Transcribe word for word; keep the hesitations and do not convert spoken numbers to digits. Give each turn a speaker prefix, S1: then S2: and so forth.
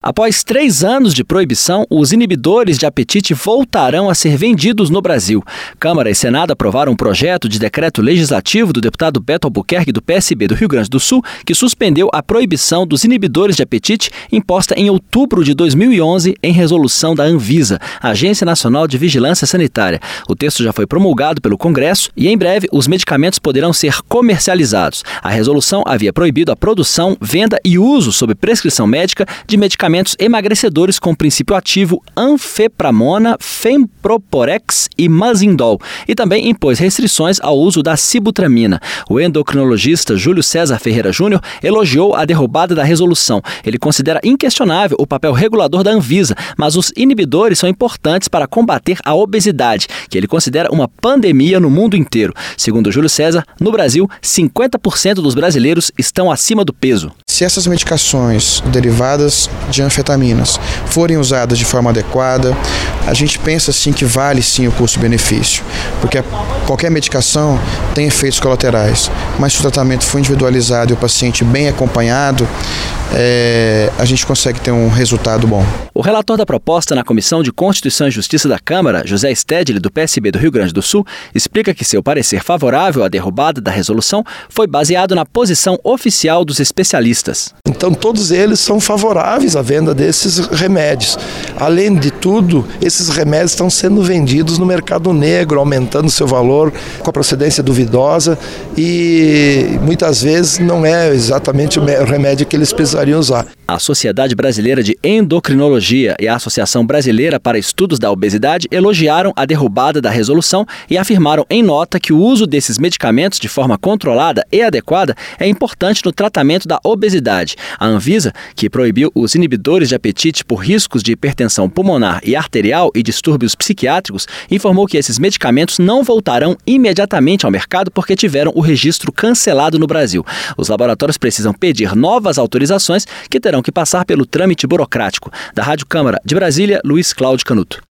S1: Após três anos de proibição, os inibidores de apetite voltarão a ser vendidos no Brasil. Câmara e Senado aprovaram um projeto de decreto legislativo do deputado Beto Albuquerque, do P S B do Rio Grande do Sul, que suspendeu a proibição dos inibidores de apetite imposta em outubro de dois mil e onze em resolução da Anvisa, Agência Nacional de Vigilância Sanitária. O texto já foi promulgado pelo Congresso e, em breve, os medicamentos poderão ser comercializados. A resolução havia proibido a produção, venda e uso sob prescrição médica de medicamentos emagrecedores com princípio ativo anfepramona, femproporex e mazindol, e também impôs restrições ao uso da sibutramina. O endocrinologista Júlio César Ferreira Júnior elogiou a derrubada da resolução. Ele considera inquestionável o papel regulador da Anvisa, mas os inibidores são importantes para combater a obesidade, que ele considera uma pandemia no mundo inteiro. Segundo Júlio César, no Brasil, cinquenta por cento dos brasileiros estão acima do peso.
S2: Se essas medicações derivadas de anfetaminas forem usadas de forma adequada, a gente pensa sim que vale sim o custo-benefício, porque qualquer medicação tem efeitos colaterais, mas se o tratamento for individualizado e o paciente bem acompanhado, é, a gente consegue ter um resultado bom.
S1: O relator da proposta na Comissão de Constituição e Justiça da Câmara, José Stedley, do P S B do Rio Grande do Sul, explica que seu parecer favorável à derrubada da resolução foi baseado na posição oficial dos especialistas.
S3: Então todos eles são favoráveis à venda desses remédios. Além de tudo, esses remédios estão sendo vendidos no mercado negro, aumentando seu valor com a procedência duvidosa e muitas vezes não é exatamente o remédio que eles precisariam usar.
S1: A Sociedade Brasileira de Endocrinologia e a Associação Brasileira para Estudos da Obesidade elogiaram a derrubada da resolução e afirmaram em nota que o uso desses medicamentos de forma controlada e adequada é importante no tratamento da obesidade. A Anvisa, que proibiu os inibidores de apetite por riscos de hipertensão pulmonar e arterial e distúrbios psiquiátricos, informou que esses medicamentos não voltarão imediatamente ao mercado porque tiveram o registro cancelado no Brasil. Os laboratórios precisam pedir novas autorizações que terão que passar pelo trâmite burocrático. Da Rádio Câmara de Brasília, Luiz Cláudio Canuto.